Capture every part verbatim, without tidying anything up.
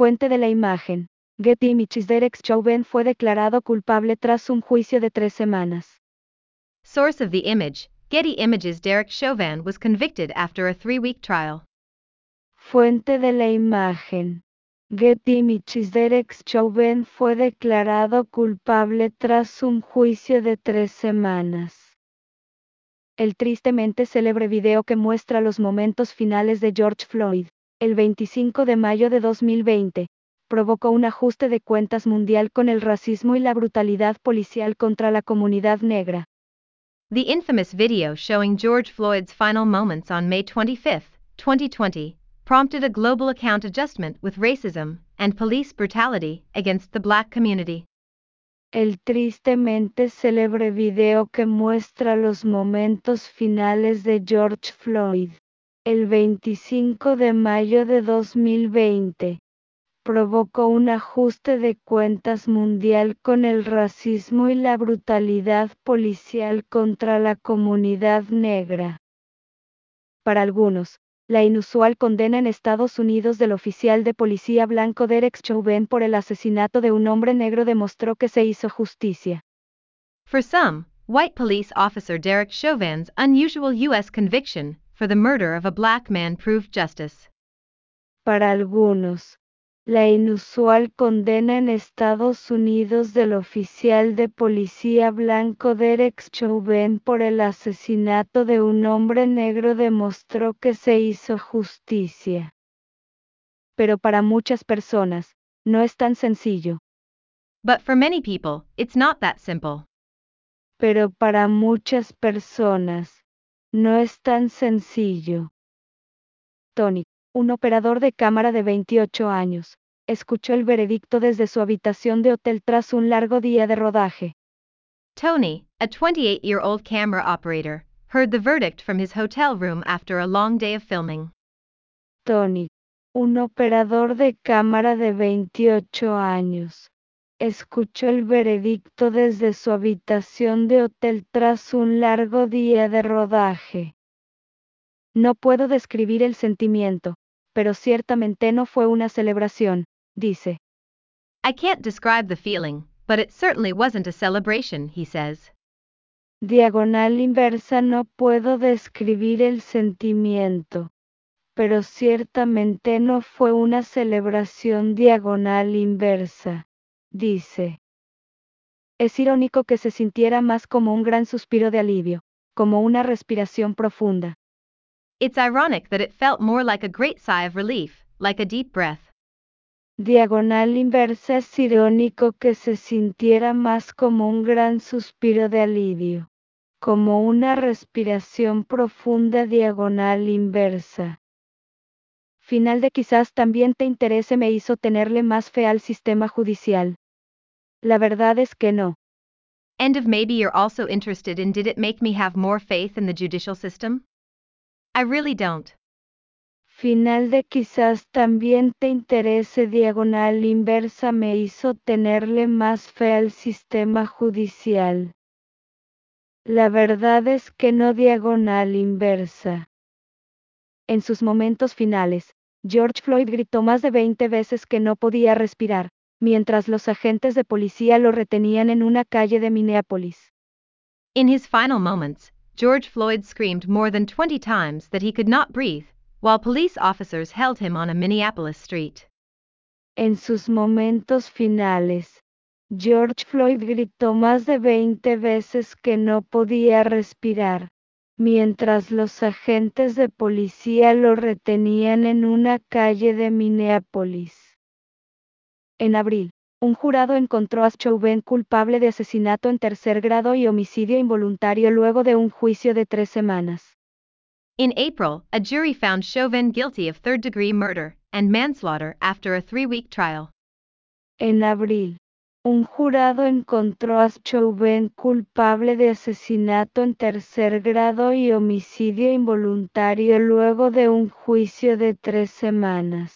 Fuente de la imagen. Getty Images. Derek Chauvin fue declarado culpable tras un juicio de tres semanas. Source of the image, Getty Images. Derek Chauvin was convicted after a three-week trial. Fuente de la imagen. Getty Images. Derek Chauvin fue declarado culpable tras un juicio de tres semanas. El tristemente célebre video que muestra los momentos finales de George Floyd, el veinticinco de mayo de dos mil veinte, provocó un ajuste de cuentas mundial con el racismo y la brutalidad policial contra la comunidad negra. The infamous video showing George Floyd's final moments on May twenty-fifth, twenty twenty, prompted a global account adjustment with racism and police brutality against the black community. El tristemente célebre video que muestra los momentos finales de George Floyd, el veinticinco de mayo de dos mil veinte, provocó un ajuste de cuentas mundial con el racismo y la brutalidad policial contra la comunidad negra. Para algunos, la inusual condena en Estados Unidos del oficial de policía blanco Derek Chauvin por el asesinato de un hombre negro demostró que se hizo justicia. For some, white police officer Derek Chauvin's unusual U S conviction for the murder of a black man proved justice. Para algunos, la inusual condena en Estados Unidos del oficial de policía blanco Derek Chauvin por el asesinato de un hombre negro demostró que se hizo justicia. Pero para muchas personas, no es tan sencillo. But for many people, it's not that simple. Pero para muchas personas, no es tan sencillo. Tony, un operador de cámara de veintiocho años, escuchó el veredicto desde su habitación de hotel tras un largo día de rodaje. Tony, a twenty-eight-year-old camera operator, heard the verdict from his hotel room after a long day of filming. Tony, un operador de cámara de veintiocho años, escuchó el veredicto desde su habitación de hotel tras un largo día de rodaje. No puedo describir el sentimiento, pero ciertamente no fue una celebración, dice. I can't describe the feeling, but it certainly wasn't a celebration, he says. Diagonal inversa. No puedo describir el sentimiento, pero ciertamente no fue una celebración. Diagonal inversa, dice. Es irónico que se sintiera más como un gran suspiro de alivio, como una respiración profunda. It's ironic that it felt more like a great sigh of relief, like a deep breath. Diagonal inversa. Es irónico que se sintiera más como un gran suspiro de alivio, como una respiración profunda. Diagonal inversa. Final de quizás también te interese. Me hizo tenerle más fe al sistema judicial. La verdad es que no. End of maybe you're also interested in did it make me have more faith in the judicial system? I really don't. Final de quizás también te interese. Diagonal inversa. Me hizo tenerle más fe al sistema judicial. La verdad es que no. Diagonal inversa. En sus momentos finales, George Floyd gritó más de veinte veces que no podía respirar, mientras los agentes de policía lo retenían en una calle de Minneapolis. In his final moments, George Floyd screamed more than twenty times that he could not breathe, while police officers held him on a Minneapolis street. En sus momentos finales, George Floyd gritó más de veinte veces que no podía respirar, mientras los agentes de policía lo retenían en una calle de Minneapolis. En abril, un jurado encontró a Chauvin culpable de asesinato en tercer grado y homicidio involuntario luego de un juicio de tres semanas. In April, a jury found Chauvin guilty of third-degree murder and manslaughter after a three-week trial. En abril, un jurado encontró a Chauvin culpable de asesinato en tercer grado y homicidio involuntario luego de un juicio de tres semanas.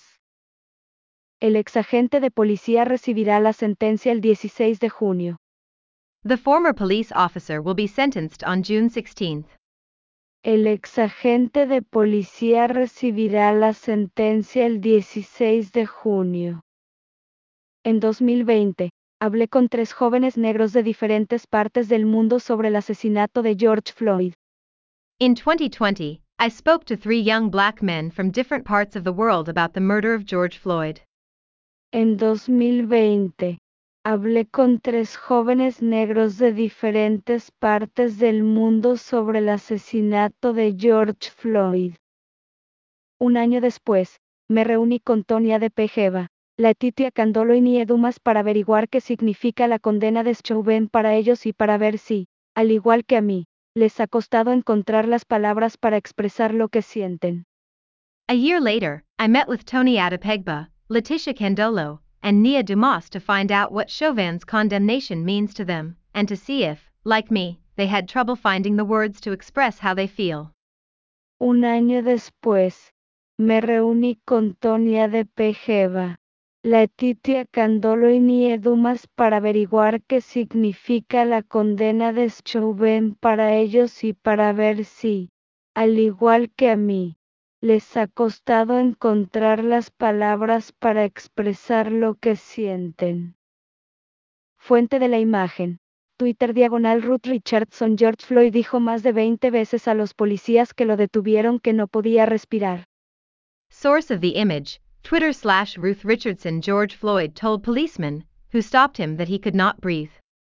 El exagente de policía recibirá la sentencia el dieciséis de junio. The former police officer will be sentenced on June sixteenth. El exagente de policía recibirá la sentencia el dieciséis de junio. En dos mil veinte, hablé con tres jóvenes negros de diferentes partes del mundo sobre el asesinato de George Floyd. In twenty twenty, I spoke to three young black men from different parts of the world about the murder of George Floyd. En dos mil veinte, hablé con tres jóvenes negros de diferentes partes del mundo sobre el asesinato de George Floyd. Un año después, me reuní con Tonia de Pejeva, Letitia Candolo y Nie Dumas para averiguar qué significa la condena de Chauvin para ellos y para ver si, al igual que a mí, les ha costado encontrar las palabras para expresar lo que sienten. A year later, I met with Tony Adepegba, Letitia Candolo, and Nia Dumas to find out what Chauvin's condemnation means to them, and to see if, like me, they had trouble finding the words to express how they feel. Un año después, me reuní con Tonia de Pejeva, Letitia Candolo y Nie Dumas para averiguar qué significa la condena de Chauvin para ellos y para ver si, al igual que a mí, les ha costado encontrar las palabras para expresar lo que sienten. Fuente de la imagen. Twitter diagonal Ruth Richardson. George Floyd dijo más de veinte veces a los policías que lo detuvieron que no podía respirar. Source of the image, Twitter slash Ruth Richardson. George Floyd told policemen, who stopped him, that he could not breathe.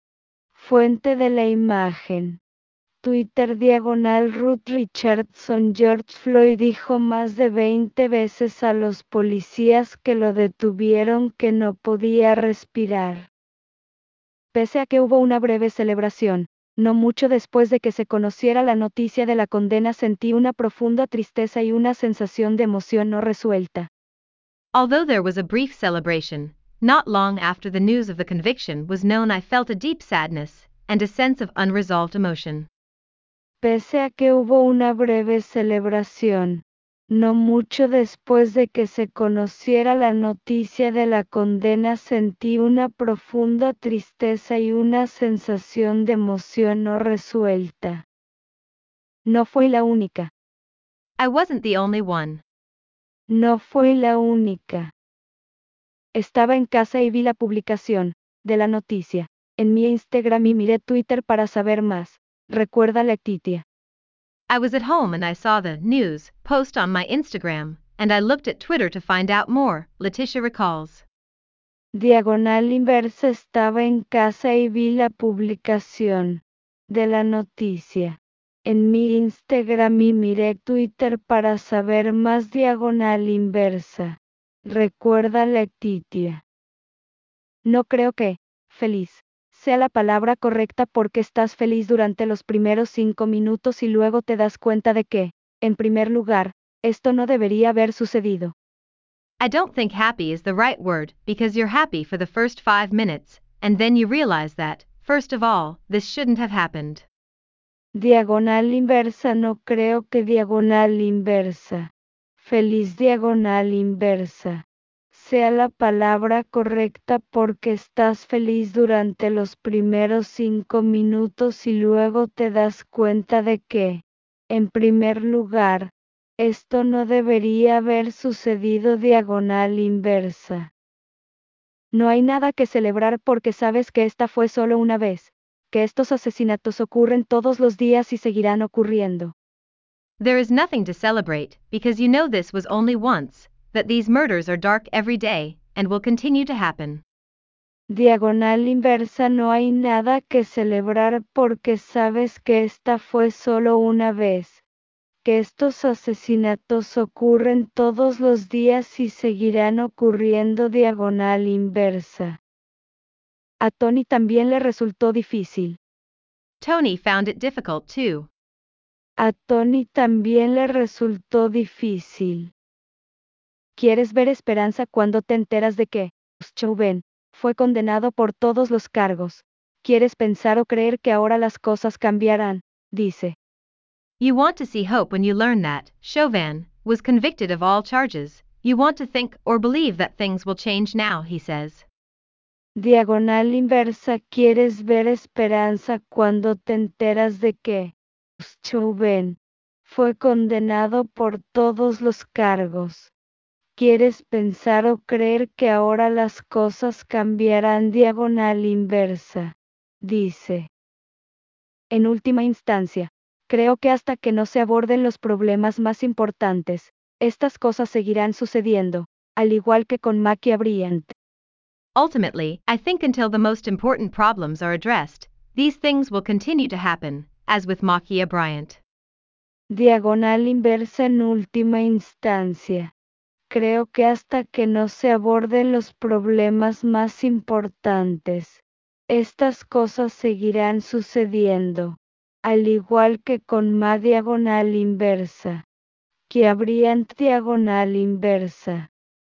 Fuente de la imagen. Twitter diagonal Ruth Richardson. George Floyd dijo más de veinte veces a los policías que lo detuvieron que no podía respirar. Pese a que hubo una breve celebración, no mucho después de que se conociera la noticia de la condena, sentí una profunda tristeza y una sensación de emoción no resuelta. Although there was a brief celebration, not long after the news of the conviction was known, I felt a deep sadness and a sense of unresolved emotion. Pese a que hubo una breve celebración, no mucho después de que se conociera la noticia de la condena, sentí una profunda tristeza y una sensación de emoción no resuelta. No fui la única. I wasn't the only one. No fui la única. Estaba en casa y vi la publicación de la noticia en mi Instagram y miré Twitter para saber más. Recuerda Letitia. I was at home and I saw the news post on my Instagram, and I looked at Twitter to find out more, Letitia recalls. Diagonal inversa. Estaba en casa y vi la publicación de la noticia en mi Instagram y miré Twitter para saber más. Diagonal inversa. Recuerda Letitia. No creo que feliz sea la palabra correcta, porque estás feliz durante los primeros cinco minutos y luego te das cuenta de que, en primer lugar, esto no debería haber sucedido. I don't think happy is the right word, because you're happy for the first five minutes, and then you realize that, first of all, this shouldn't have happened. Diagonal inversa. No creo que diagonal inversa. Feliz diagonal inversa sea la palabra correcta, porque estás feliz durante los primeros cinco minutos y luego te das cuenta de que, en primer lugar, esto no debería haber sucedido. Diagonal inversa. No hay nada que celebrar porque sabes que esta fue solo una vez, que estos asesinatos ocurren todos los días y seguirán ocurriendo. There is nothing to celebrate, because you know this was only once, that these murders are dark every day, and will continue to happen. Diagonal inversa. No hay nada que celebrar porque sabes que esta fue solo una vez, que estos asesinatos ocurren todos los días y seguirán ocurriendo. Diagonal inversa. A Tony también le resultó difícil. Tony found it difficult too. A Tony también le resultó difícil. ¿Quieres ver esperanza cuando te enteras de que Chauvin fue condenado por todos los cargos? ¿Quieres pensar o creer que ahora las cosas cambiarán? Dice. You want to see hope when you learn that Chauvin was convicted of all charges. You want to think or believe that things will change now, he says. Diagonal inversa. ¿Quieres ver esperanza cuando te enteras de que Chauvin fue condenado por todos los cargos? quieres pensar o creer que ahora las cosas cambiarán diagonal inversa, dice. En última instancia, creo que hasta que no se aborden los problemas más importantes, estas cosas seguirán sucediendo, al igual que con Makia Bryant. Ultimately, I think until the most important problems are addressed, these things will continue to happen, as with Makia Bryant. Diagonal inversa en última instancia. Creo que hasta que no se aborden los problemas más importantes, estas cosas seguirán sucediendo, al igual que con Ma diagonal inversa. Makia Bryant diagonal inversa.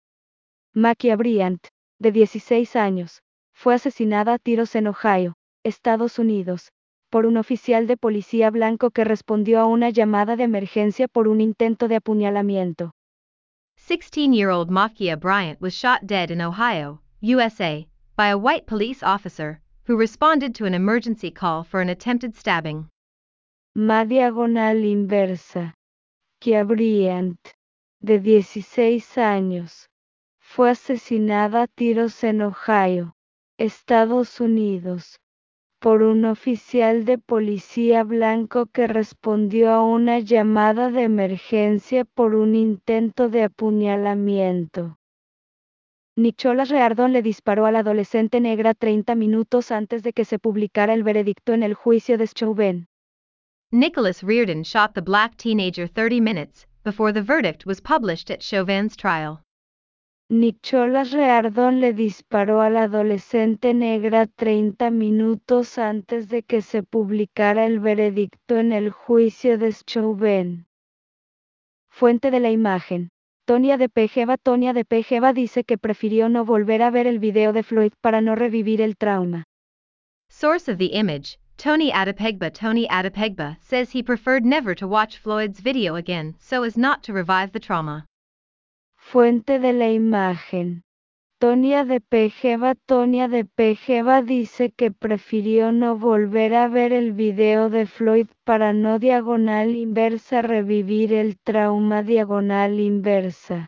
Makia Bryant, de dieciséis años, fue asesinada a tiros en Ohio, Estados Unidos, por un oficial de policía blanco que respondió a una llamada de emergencia por un intento de apuñalamiento. sixteen-year-old Makia Bryant was shot dead in Ohio, U S A, by a white police officer, who responded to an emergency call for an attempted stabbing. Ma diagonal inversa. Makia Bryant, de dieciséis años, fue asesinada a tiros en Ohio, Estados Unidos, por un oficial de policía blanco que respondió a una llamada de emergencia por un intento de apuñalamiento. Nicholas Reardon le disparó a la adolescente negra treinta minutos antes de que se publicara el veredicto en el juicio de Chauvin. Nicholas Reardon shot the black teenager thirty minutes before the verdict was published at Chauvin's trial. Nicholas Reardon le disparó a la adolescente negra treinta minutos antes de que se publicara el veredicto en el juicio de Chauvin. Fuente de la imagen. Tonya de Pejeva. Tonya de Pejeva dice que prefirió no volver a ver el video de Floyd para no revivir el trauma. Source of the image, Tony Adepegba. Tony Adepegba says he preferred never to watch Floyd's video again so as not to revive the trauma. Fuente de la imagen. Tonya de Pejeva. Tonya de Pejeva dice que prefirió no volver a ver el video de Floyd para no diagonal inversa revivir el trauma diagonal inversa.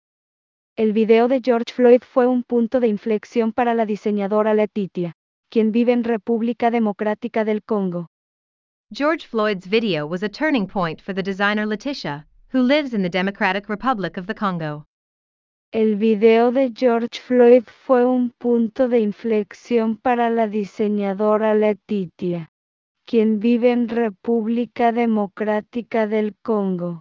El video de George Floyd fue un punto de inflexión para la diseñadora Letitia, quien vive en República Democrática del Congo. George Floyd's video was a turning point for the designer Letitia, who lives in the Democratic Republic of the Congo. El video de George Floyd fue un punto de inflexión para la diseñadora Letitia, quien vive en República Democrática del Congo.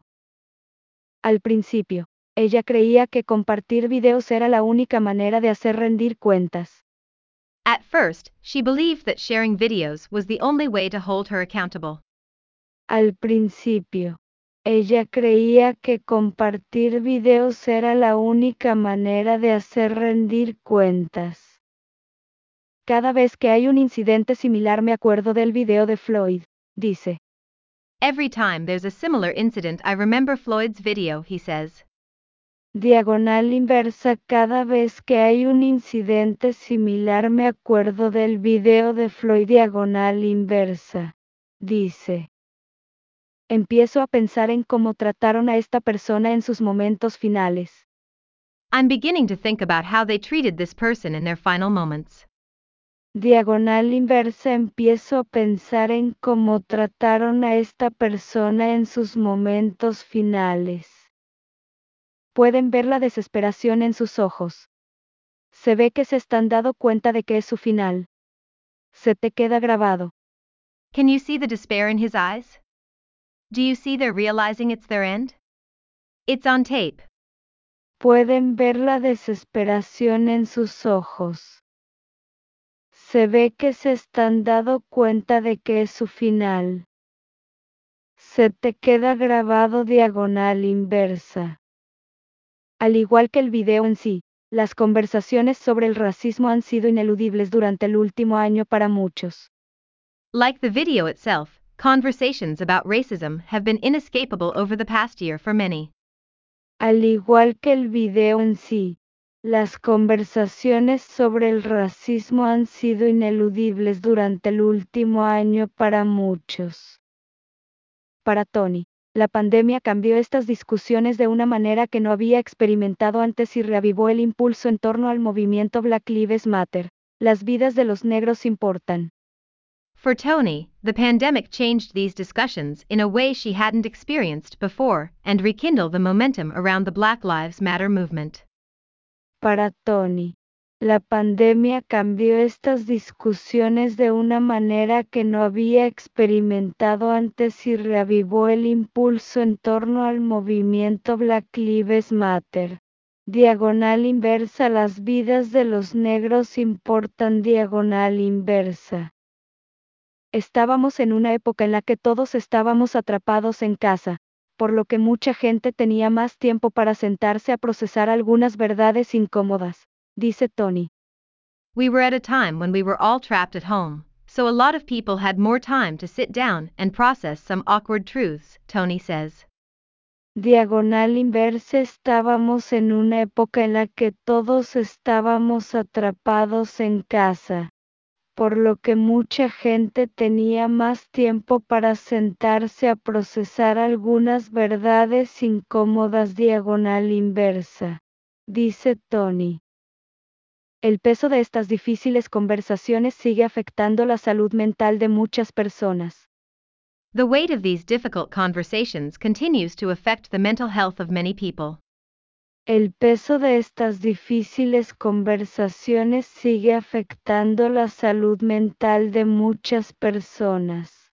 Al principio, ella creía que compartir videos era la única manera de hacer rendir cuentas. At first, she believed that sharing videos was the only way to hold her accountable. Al principio, ella creía que compartir videos era la única manera de hacer rendir cuentas. Cada vez que hay un incidente similar me acuerdo del video de Floyd, dice. Every time there's a similar incident I remember Floyd's video, he says. Diagonal inversa. Cada vez que hay un incidente similar me acuerdo del video de Floyd. Diagonal inversa, dice. Empiezo a pensar en cómo trataron a esta persona en sus momentos finales. I'm beginning to think about how they treated this person in their final moments. Diagonal inversa. Empiezo a pensar en cómo trataron a esta persona en sus momentos finales. Pueden ver la desesperación en sus ojos. Se ve que se están dando cuenta de que es su final. Se te queda grabado. Can you see the despair in his eyes? Do you see they're realizing it's their end? It's on tape. Pueden ver la desesperación en sus ojos. Se ve que se están dando cuenta de que es su final. Se te queda grabado. Diagonal inversa. Al igual que el video en sí, las conversaciones sobre el racismo han sido ineludibles durante el último año para muchos. Like the video itself, conversations about racism have been inescapable over the past year for many. Al igual que el video en sí, las conversaciones sobre el racismo han sido ineludibles durante el último año para muchos. Para Tony, La pandemia cambió estas discusiones de una manera que no había experimentado antes y reavivó el impulso en torno al movimiento Black Lives Matter. Las vidas de los negros importan. For Tony, the pandemic changed these discussions in a way she hadn't experienced before and rekindled the momentum around the Black Lives Matter movement. Para Tony, la pandemia cambió estas discusiones de una manera que no había experimentado antes y reavivó el impulso en torno al movimiento Black Lives Matter. Diagonal inversa. Las vidas de los negros importan. Diagonal inversa. Estábamos en una época en la que todos estábamos atrapados en casa, por lo que mucha gente tenía más tiempo para sentarse a procesar algunas verdades incómodas, dice Tony. We were at a time when we were all trapped at home, so a lot of people had more time to sit down and process some awkward truths, Tony says. Diagonal inversa. Estábamos en una época en la que todos estábamos atrapados en casa, por lo que mucha gente tenía más tiempo para sentarse a procesar algunas verdades incómodas. Diagonal inversa, dice Tony. El peso de estas difíciles conversaciones sigue afectando la salud mental de muchas personas. The weight of these difficult conversations continues to affect the mental health of many people. El peso de estas difíciles conversaciones sigue afectando la salud mental de muchas personas.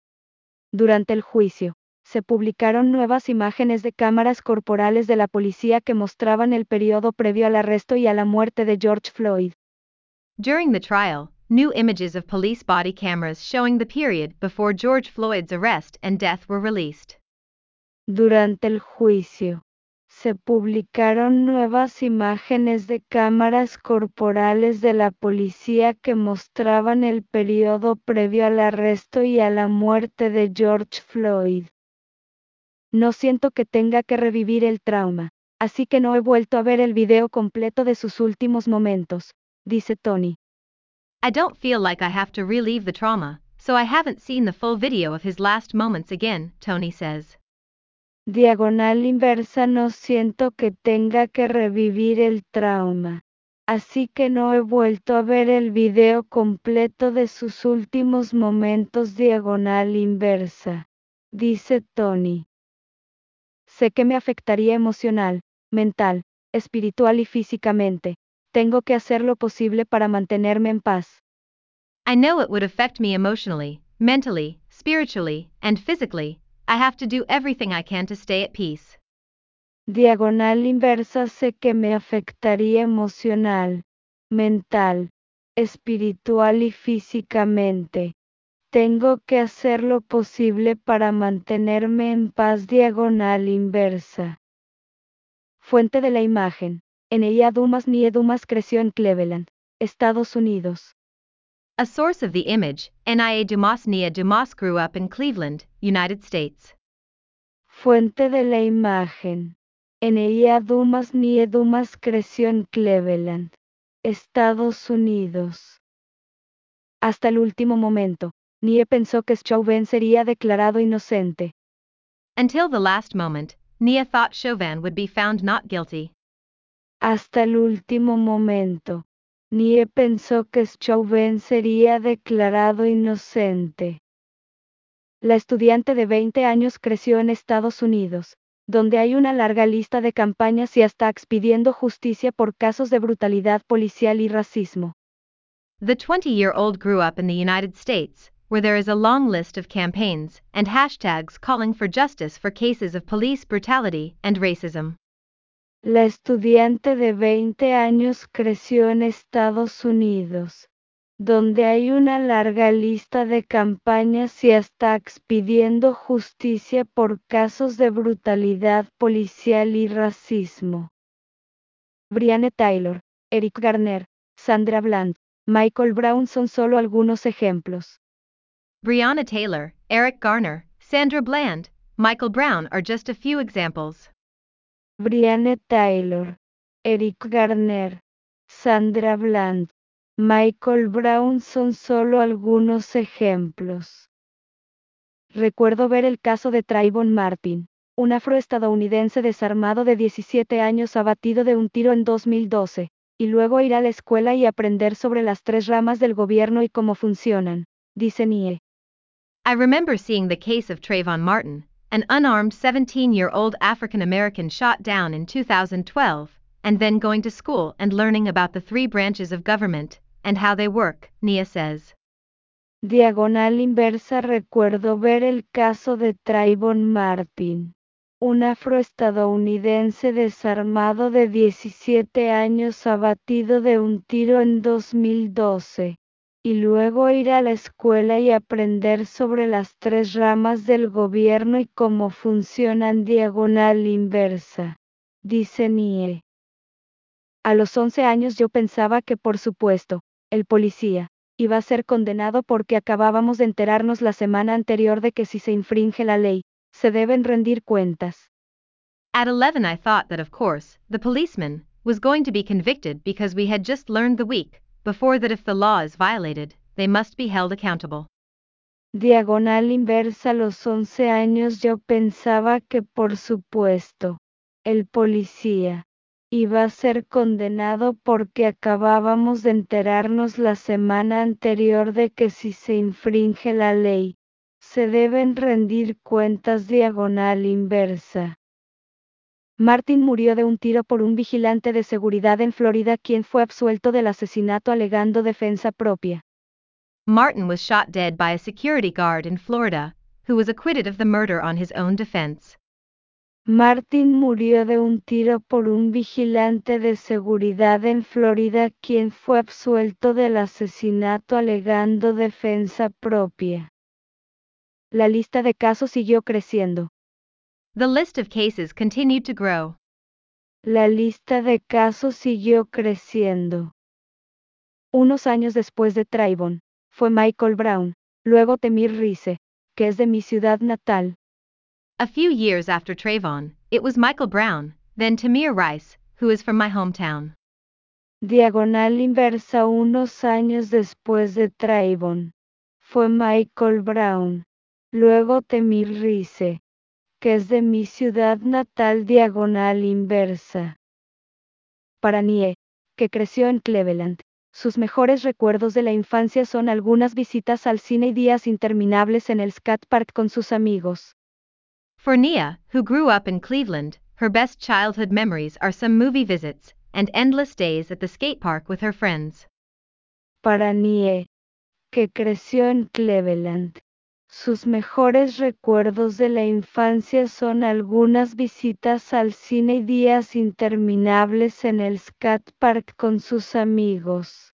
Durante el juicio, se publicaron nuevas imágenes de cámaras corporales de la policía que mostraban el periodo previo al arresto y a la muerte de George Floyd. During the trial, new images of police body cameras showing the period before George Floyd's arrest and death were released. Durante el juicio, se publicaron nuevas imágenes de cámaras corporales de la policía que mostraban el periodo previo al arresto y a la muerte de George Floyd. No siento que tenga que revivir el trauma, así que no he vuelto a ver el video completo de sus últimos momentos, dice Tony. I don't feel like I have to relive the trauma, so I haven't seen the full video of his last moments again, Tony says. Diagonal inversa. No siento que tenga que revivir el trauma, así que no he vuelto a ver el video completo de sus últimos momentos. Diagonal inversa, dice Tony. Sé que me afectaría emocional, mental, espiritual y físicamente. Tengo que hacer lo posible para mantenerme en paz. I know it would affect me emotionally, mentally, spiritually, and physically. I have to do everything I can to stay at peace. Diagonal inversa. Sé que me afectaría emocional, mental, espiritual y físicamente. Tengo que hacer lo posible para mantenerme en paz. Diagonal inversa. Fuente de la imagen. Nia Dumas. Nia Dumas creció en Cleveland, Estados Unidos. A source of the image, Nia Dumas. Nia Dumas grew up in Cleveland, United States. Fuente de la imagen. Nia Dumas. Nia Dumas creció en Cleveland, Estados Unidos. Hasta el último momento, Nie pensó que Chauvin sería declarado inocente. Until the last moment, Nia thought Chauvin would be found not guilty. Hasta el último momento, Nie pensó que Chauvin sería declarado inocente. La estudiante de veinte años creció en Estados Unidos, donde hay una larga lista de campañas y hashtags pidiendo justicia por casos de brutalidad policial y racismo. The twenty-year-old grew up in the United States, where there is a long list of campaigns and hashtags calling for justice for cases of police brutality and racism. La estudiante de veinte años creció en Estados Unidos, donde hay una larga lista de campañas y hashtags pidiendo justicia por casos de brutalidad policial y racismo. Breonna Taylor, Eric Garner, Sandra Bland, Michael Brown son solo algunos ejemplos. Breonna Taylor, Eric Garner, Sandra Bland, Michael Brown are just a few examples. Breonna Taylor, Eric Garner, Sandra Bland, Michael Brown son solo algunos ejemplos. Recuerdo ver el caso de Trayvon Martin, un afroestadounidense desarmado de diecisiete años abatido de un tiro en dos mil doce, y luego ir a la escuela y aprender sobre las tres ramas del gobierno y cómo funcionan, dice Nie. I remember seeing the case of Trayvon Martin, an unarmed seventeen-year-old African American shot down in two thousand twelve, and then going to school and learning about the three branches of government, and how they work, Nia says. Diagonal inversa. Recuerdo ver el caso de Trayvon Martin, un afroestadounidense desarmado de diecisiete años abatido de un tiro en dos mil doce, y luego ir a la escuela y aprender sobre las tres ramas del gobierno y cómo funcionan. Diagonal inversa, dice Nie. A los once años yo pensaba que, por supuesto, el policía iba a ser condenado porque acabábamos de enterarnos la semana anterior de que si se infringe la ley, se deben rendir cuentas. At eleven I thought that of course, the policeman was going to be convicted because we had just learned the week before that if the law is violated, they must be held accountable. Diagonal inversa. A los once años yo pensaba que, por supuesto, el policía iba a ser condenado porque acabábamos de enterarnos la semana anterior de que si se infringe la ley, se deben rendir cuentas. Diagonal inversa. Martin murió de un tiro por un vigilante de seguridad en Florida quien fue absuelto del asesinato alegando defensa propia. Martin was shot dead by a security guard in Florida, who was acquitted of the murder on his own defense. Martin murió de un tiro por un vigilante de seguridad en Florida quien fue absuelto del asesinato alegando defensa propia. La lista de casos siguió creciendo. The list of cases continued to grow. La lista de casos siguió creciendo. Unos años después de Trayvon, fue Michael Brown, luego Tamir Rice, que es de mi ciudad natal. A few years after Trayvon, it was Michael Brown, then Tamir Rice, who is from my hometown. Diagonal inversa. Unos años después de Trayvon, fue Michael Brown, luego Tamir Rice, que es de mi ciudad natal. Diagonal inversa. Para Nie, que creció en Cleveland, sus mejores recuerdos de la infancia son algunas visitas al cine y días interminables en el skate park con sus amigos. For Nia, who grew up in Cleveland, her best childhood memories are some movie visits and endless days at the skate park with her friends. Para Nie, que creció en Cleveland, sus mejores recuerdos de la infancia son algunas visitas al cine y días interminables en el skate park con sus amigos.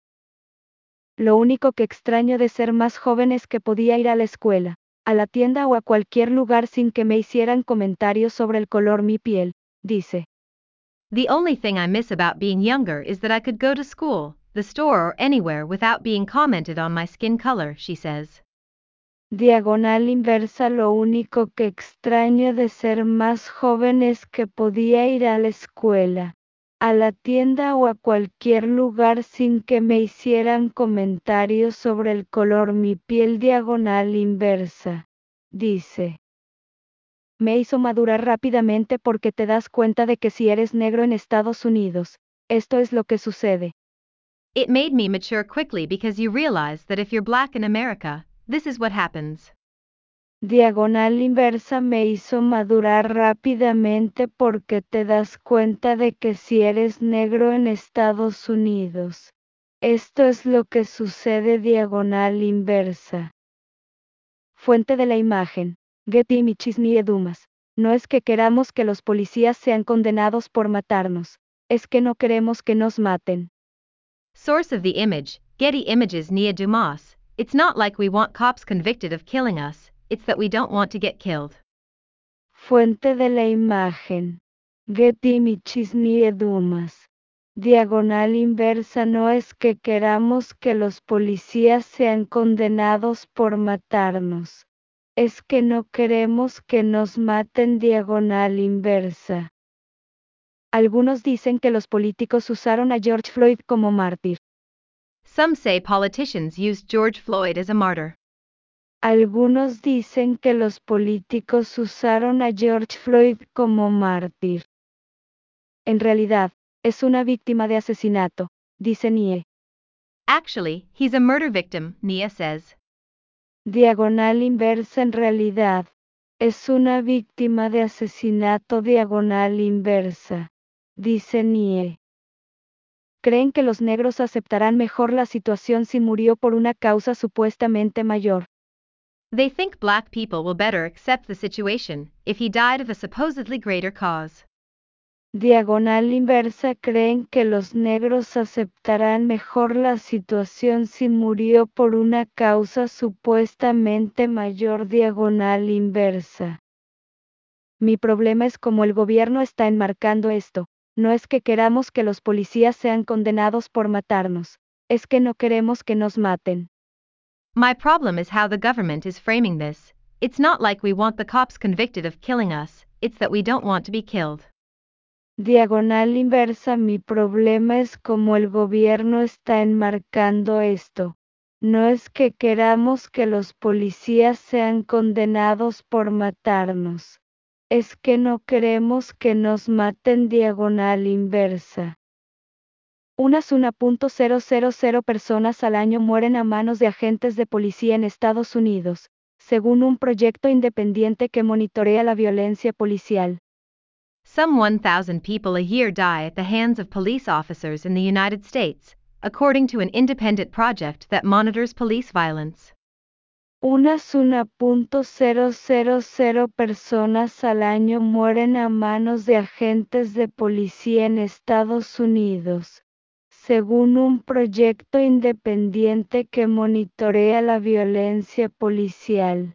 Lo único que extraño de ser más joven es que podía ir a la escuela, a la tienda o a cualquier lugar sin que me hicieran comentarios sobre el color mi piel, dice. The only thing I miss about being younger is that I could go to school, the store or anywhere without being commented on my skin color, she says. Diagonal inversa. Lo único que extraño de ser más joven es que podía ir a la escuela, a la tienda o a cualquier lugar sin que me hicieran comentarios sobre el color mi piel. Diagonal inversa, dice. Me hizo madurar rápidamente porque te das cuenta de que si eres negro en Estados Unidos, esto es lo que sucede. It made me mature quickly because you realize that if you're black in America, this is what happens. Diagonal inversa. Me hizo madurar rápidamente porque te das cuenta de que si eres negro en Estados Unidos, esto es lo que sucede. Diagonal inversa. Fuente de la imagen. Getty Images. Nie Dumas. No es que queramos que los policías sean condenados por matarnos, es que no queremos que nos maten. Source of the image, Getty Images. Nia Dumas. It's not like we want cops convicted of killing us, it's that we don't want to get killed. Fuente de la imagen. Getty Images. Nie Dumas. Diagonal inversa. No es que queramos que los policías sean condenados por matarnos, es que no queremos que nos maten. Diagonal inversa. Algunos dicen que los políticos usaron a George Floyd como mártir. Some say politicians used George Floyd as a martyr. Algunos dicen que los políticos usaron a George Floyd como mártir. En realidad, es una víctima de asesinato, dice Nie. Actually, he's a murder victim, Nia says. Diagonal inversa en realidad, es una víctima de asesinato diagonal inversa, dice Nie. Creen que los negros aceptarán mejor la situación si murió por una causa supuestamente mayor. They think black people will better accept the situation if he died of a supposedly greater cause. Diagonal inversa creen que los negros aceptarán mejor la situación si murió por una causa supuestamente mayor. Diagonal inversa. Mi problema es cómo el gobierno está enmarcando esto. No es que queramos que los policías sean condenados por matarnos, es que no queremos que nos maten. My problem is how the government is framing this. It's not like we want the cops convicted of killing us, it's that we don't want to be killed. Diagonal inversa. Mi problema es cómo el gobierno está enmarcando esto. No es que queramos que los policías sean condenados por matarnos. Es que no queremos que nos maten. Diagonal inversa. Unas uno punto cero cero cero personas al año mueren a manos de agentes de policía en Estados Unidos, según un proyecto independiente que monitorea la violencia policial. Some one thousand people a year die at the hands of police officers in the United States, according to an independent project that monitors police violence. Unas uno punto cero cero cero personas al año mueren a manos de agentes de policía en Estados Unidos, según un proyecto independiente que monitorea la violencia policial.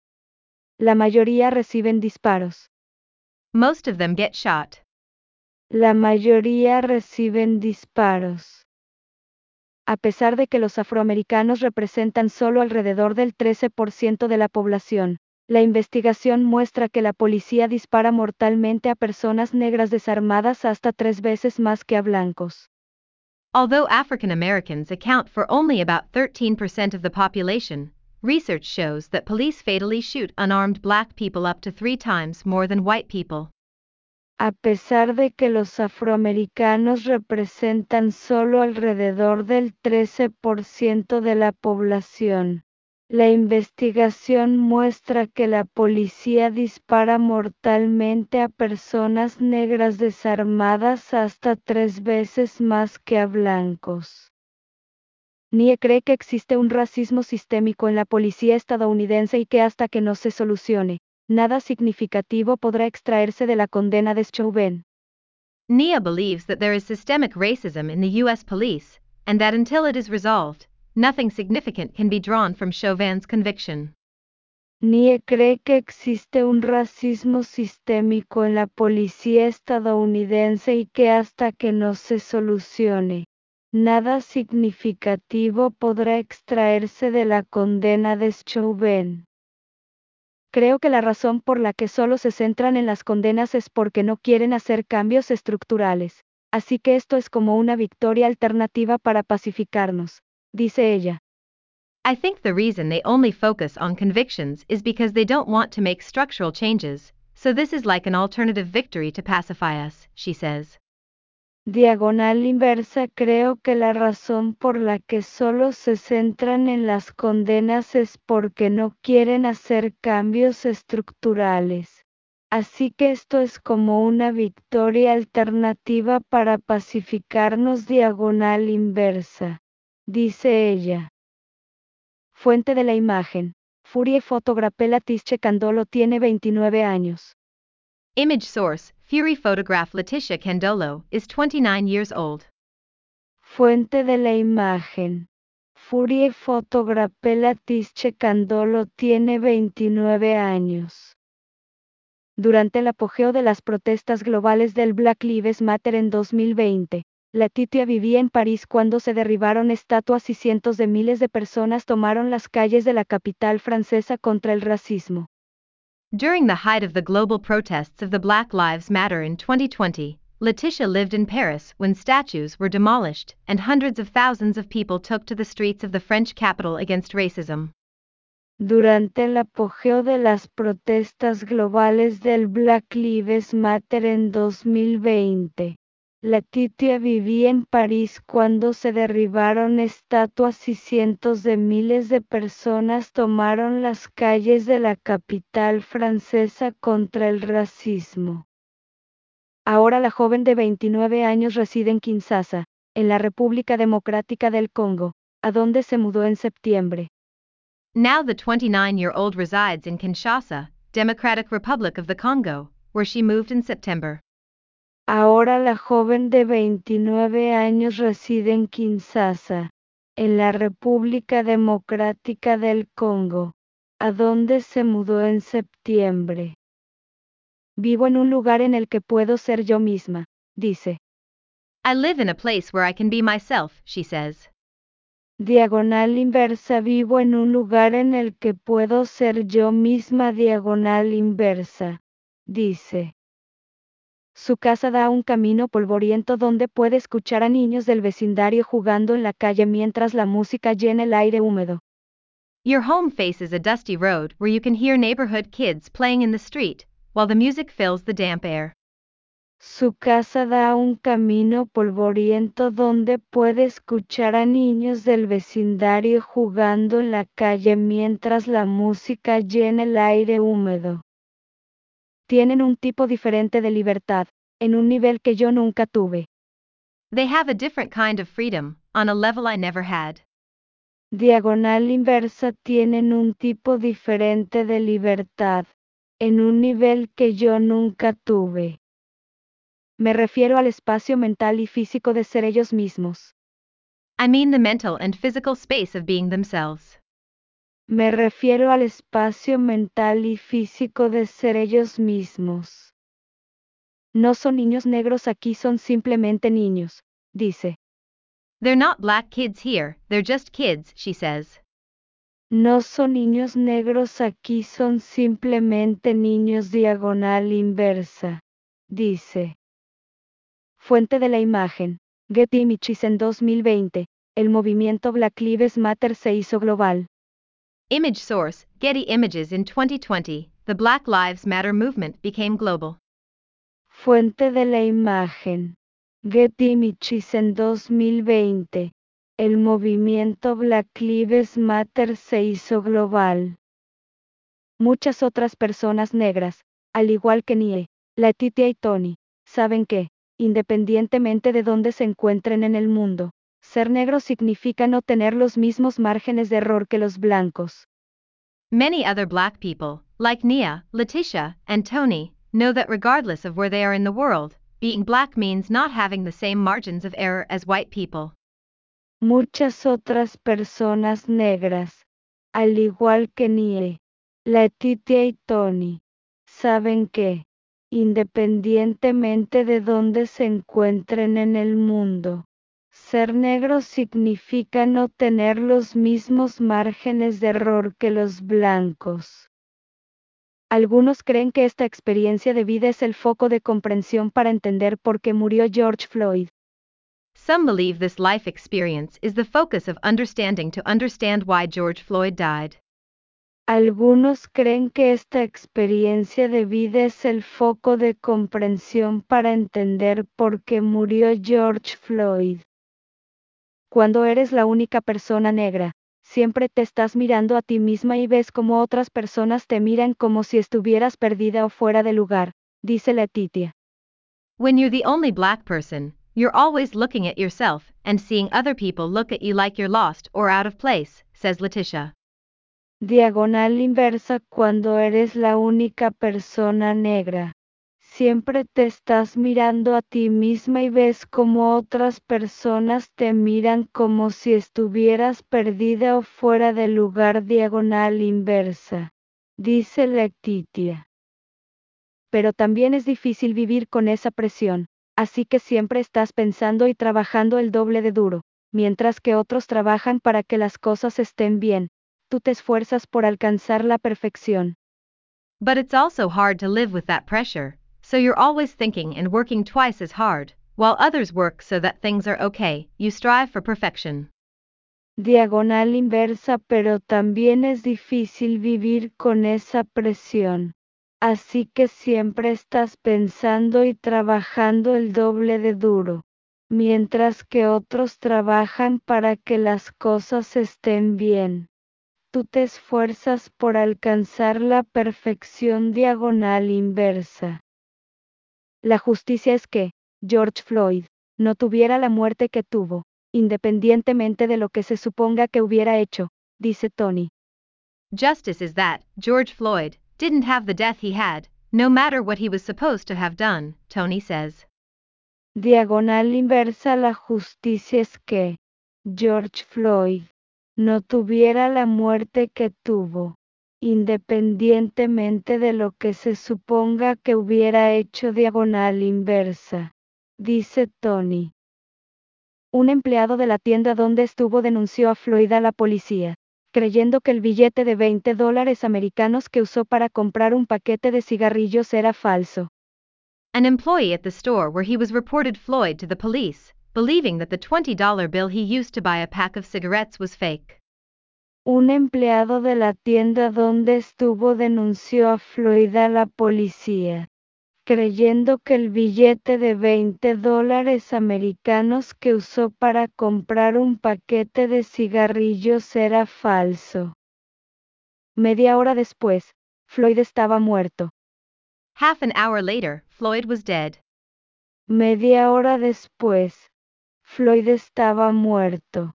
La mayoría reciben disparos. Most of them get shot. La mayoría reciben disparos. A pesar de que los afroamericanos representan solo alrededor del trece por ciento de la población, la investigación muestra que la policía dispara mortalmente a personas negras desarmadas hasta tres veces más que a blancos. Although African Americans account for only about thirteen percent of the population, research shows that police fatally shoot unarmed black people up to three times more than white people. A pesar de que los afroamericanos representan solo alrededor del trece por ciento de la población, la investigación muestra que la policía dispara mortalmente a personas negras desarmadas hasta tres veces más que a blancos. Nie cree que existe un racismo sistémico en la policía estadounidense y que hasta que no se solucione, nada significativo podrá extraerse de la condena de Chauvin. Nia believes that there is systemic racism in the U S police, and that until it is resolved, nothing significant can be drawn from Chauvin's conviction. Nie cree que existe un racismo sistémico en la policía estadounidense y que hasta que no se solucione, nada significativo podrá extraerse de la condena de Chauvin. Creo que la razón por la que solo se centran en las condenas es porque no quieren hacer cambios estructurales, así que esto es como una victoria alternativa para pacificarnos, dice ella. I think the reason they only focus on convictions is because they don't want to make structural changes, so this is like an alternative victory to pacify us, she says. Diagonal inversa. Creo que la razón por la que solo se centran en las condenas es porque no quieren hacer cambios estructurales. Así que esto es como una victoria alternativa para pacificarnos. Diagonal inversa, dice ella. Fuente de la imagen. Furie Photograph. Leticia Candolo tiene veintinueve años. Image source, Fury photograph. Leticia Candolo is twenty-nine years old. Fuente de la imagen. Furie Photograph. Leticia Candolo tiene veintinueve años. Durante el apogeo de las protestas globales del Black Lives Matter en dos mil veinte, Letitia vivía en París cuando se derribaron estatuas y cientos de miles de personas tomaron las calles de la capital francesa contra el racismo. During the height of the global protests of the Black Lives Matter in twenty twenty, Letitia lived in Paris when statues were demolished and hundreds of thousands of people took to the streets of the French capital against racism. Durante el apogeo de las protestas globales del Black Lives Matter en dos mil veinte, Letitia vivía en París cuando se derribaron estatuas y cientos de miles de personas tomaron las calles de la capital francesa contra el racismo. Ahora la joven de veintinueve años reside en Kinshasa, en la República Democrática del Congo, a donde se mudó en septiembre. Now the twenty-nine-year-old resides in Kinshasa, Democratic Republic of the Congo, where she moved in September. Ahora la joven de veintinueve años reside en Kinshasa, en la República Democrática del Congo, a donde se mudó en septiembre. Vivo en un lugar en el que puedo ser yo misma, dice. I live in a place where I can be myself, she says. Diagonal inversa. Vivo en un lugar en el que puedo ser yo misma. Diagonal inversa, dice. Su casa da a un camino polvoriento donde puede escuchar a niños del vecindario jugando en la calle mientras la música llena el aire húmedo. Your home faces a dusty road where you can hear neighborhood kids playing in the street, while the music fills the damp air. Su casa da a un camino polvoriento donde puede escuchar a niños del vecindario jugando en la calle mientras la música llena el aire húmedo. Tienen un tipo diferente de libertad, en un nivel que yo nunca tuve. They have a different kind of freedom, on a level I never had. Diagonal inversa. Tienen un tipo diferente de libertad, en un nivel que yo nunca tuve. Me refiero al espacio mental y físico de ser ellos mismos. I mean the mental and physical space of being themselves. Me refiero al espacio mental y físico de ser ellos mismos. No son niños negros aquí, son simplemente niños, dice. They're not black kids here, they're just kids, she says. No son niños negros aquí, son simplemente niños. Diagonal inversa, dice. Fuente de la imagen. Getty Images. En dos mil veinte, el movimiento Black Lives Matter se hizo global. Image source, Getty Images. In twenty twenty, the Black Lives Matter movement became global. Fuente de la imagen. Getty Images. En dos mil veinte, el movimiento Black Lives Matter se hizo global. Muchas otras personas negras, al igual que Nie, Letitia y Tony, saben que, independientemente de dónde se encuentren en el mundo, ser negro significa no tener los mismos márgenes de error que los blancos. Many other black people, like Nia, Letitia, and Tony, know that regardless of where they are in the world, being black means not having the same margins of error as white people. Muchas otras personas negras, al igual que Nie, Letitia y Tony, saben que, independientemente de dónde se encuentren en el mundo, ser negro significa no tener los mismos márgenes de error que los blancos. Algunos creen que esta experiencia de vida es el foco de comprensión para entender por qué murió George Floyd. Some believe this life experience is the focus of understanding to understand why George Floyd died. Algunos creen que esta experiencia de vida es el foco de comprensión para entender por qué murió George Floyd. Cuando eres la única persona negra, siempre te estás mirando a ti misma y ves cómo otras personas te miran como si estuvieras perdida o fuera de lugar, dice Letitia. When you're the only black person, you're always looking at yourself and seeing other people look at you like you're lost or out of place, says Letitia. Diagonal inversa. Cuando eres la única persona negra, siempre te estás mirando a ti misma y ves como otras personas te miran como si estuvieras perdida o fuera de lugar. Diagonal inversa, dice Letitia. Pero también es difícil vivir con esa presión, así que siempre estás pensando y trabajando el doble de duro, mientras que otros trabajan para que las cosas estén bien. Tú te esfuerzas por alcanzar la perfección. But it's also hard to live with that pressure, so you're always thinking and working twice as hard, while others work so that things are okay. You strive for perfection. diagonal inversa, pero también es difícil vivir con esa presión. Así que siempre estás pensando y trabajando el doble de duro, mientras que otros trabajan para que las cosas estén bien. Tú te esfuerzas por alcanzar la perfección diagonal inversa. La justicia es que George Floyd no tuviera la muerte que tuvo, independientemente de lo que se suponga que hubiera hecho, dice Tony. Justice is that George Floyd didn't have the death he had, no matter what he was supposed to have done, Tony says. Diagonal inversa. La justicia es que George Floyd no tuviera la muerte que tuvo, independientemente de lo que se suponga que hubiera hecho. Diagonal inversa, dice Tony. Un empleado de la tienda donde estuvo denunció a Floyd a la policía, creyendo que el billete de veinte dólares americanos que usó para comprar un paquete de cigarrillos era falso. An employee at the store where he was reported Floyd to the police, believing that the twenty dollar bill he used to buy a pack of cigarettes was fake. Un empleado de la tienda donde estuvo denunció a Floyd a la policía, creyendo que el billete de veinte dólares americanos que usó para comprar un paquete de cigarrillos era falso. Media hora después, Floyd estaba muerto. Half an hour later, Floyd was dead. Media hora después, Floyd estaba muerto.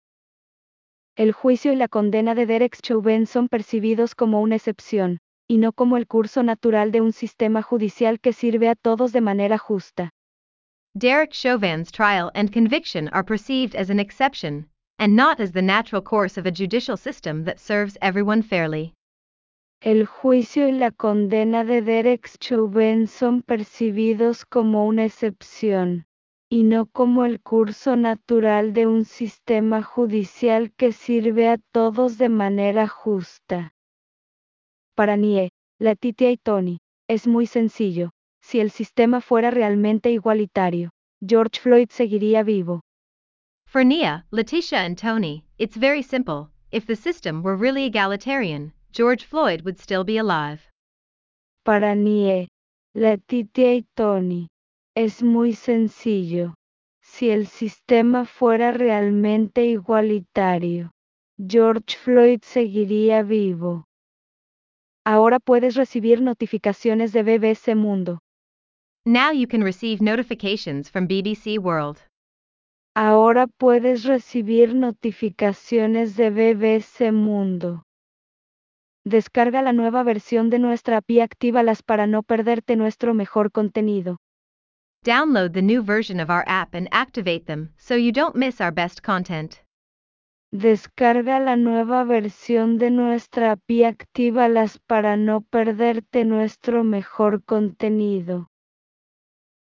El juicio y la condena de Derek Chauvin son percibidos como una excepción, y no como el curso natural de un sistema judicial que sirve a todos de manera justa. Derek Chauvin's trial and conviction are perceived as an exception, and not as the natural course of a judicial system that serves everyone fairly. El juicio y la condena de Derek Chauvin son percibidos como una excepción, y no como el curso natural de un sistema judicial que sirve a todos de manera justa. Para Nie, Letitia y Tony, es muy sencillo. Si el sistema fuera realmente igualitario, George Floyd seguiría vivo. For Nia, Letitia and Tony, it's very simple. If the system were really egalitarian, George Floyd would still be alive. Para Nie, Letitia y Tony, es muy sencillo. Si el sistema fuera realmente igualitario, George Floyd seguiría vivo. Ahora puedes recibir notificaciones de B B C Mundo. Now you can receive notifications from B B C World. Ahora puedes recibir notificaciones de B B C Mundo. Descarga la nueva versión de nuestra app y actívalas para no perderte nuestro mejor contenido. Download the new version of our app and activate them so you don't miss our best content. Descarga la nueva versión de nuestra app y actívalas para no perderte nuestro mejor contenido.